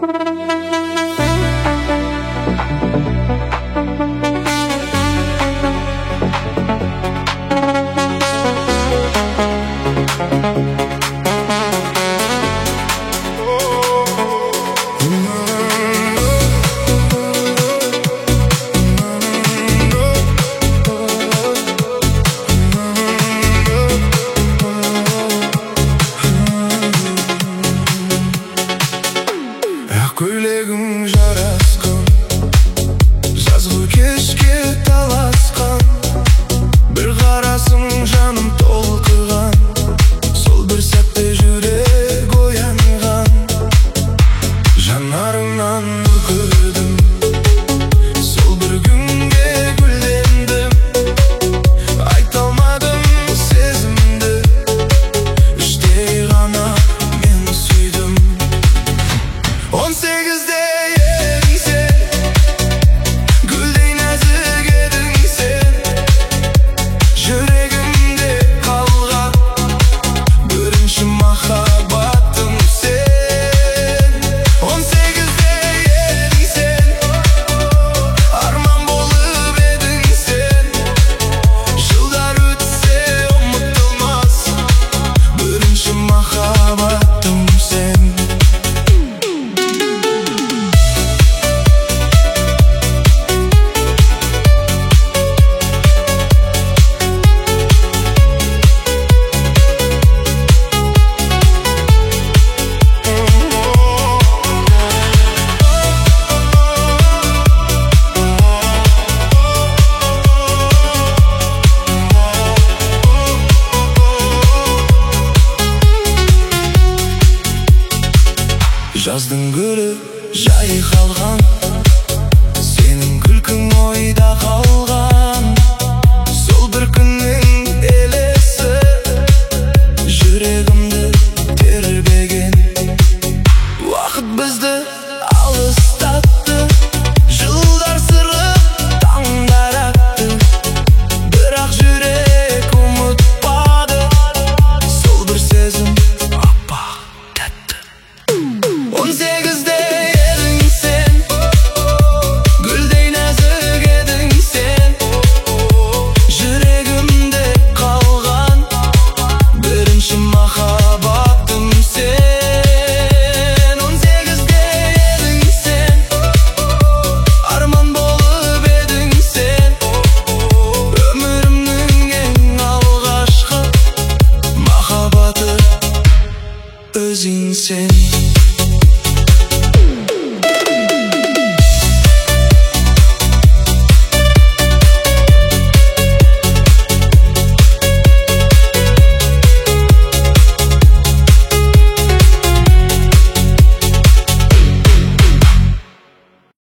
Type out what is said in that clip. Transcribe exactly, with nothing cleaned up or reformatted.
Көйлегің жарасқан, жазғы кешке таласқан, бір қарасың жаным толқыған, сол бір сәтте жүрек оянған. Жанарыңнан нұр көрдім, сол бір күнге гүлдендім, айта алмадым сезімді, іштей ғана мен сүйдім. Он сегізде едің сен, гүлдей нәзік едің сен, жүрегімде қалған бірінші махаббатым сен. Он сегізде едің сен, арман болып едің сен, жылдар өтсе ұмытылмас бірінші махаббатым сен. Жаздың гүлі жай қалған, сенің күлкің ойда қалған, сол бір күннің елесі жүрегімді тербеген. Уақыт бізді алыстатты, жылдар сырып таңдар атты, бірақ жүрек ұмытпады сол бір сезім аппақ тәтті. Он сегізде едің сен, гүлдей нәзік едің сен, жүрегімде қалған бірінші махаббатым сен. Он сегізде едің сен, арман болып едің сен, өмірімнің ең алғашқы махаббаты өзің сен.